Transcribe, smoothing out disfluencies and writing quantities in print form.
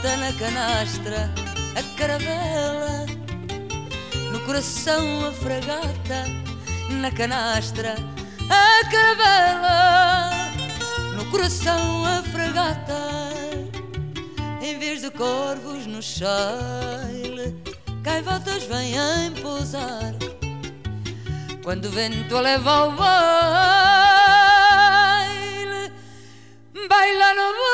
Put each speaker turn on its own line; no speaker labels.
gaivota na canastra, a caravela, no coração a fragata, na canastra, a caravela, no coração a fragata. Em vez de corvos no chale, gaivotas vêm pousar. Quando o vento a leva ao baile, baila no baile.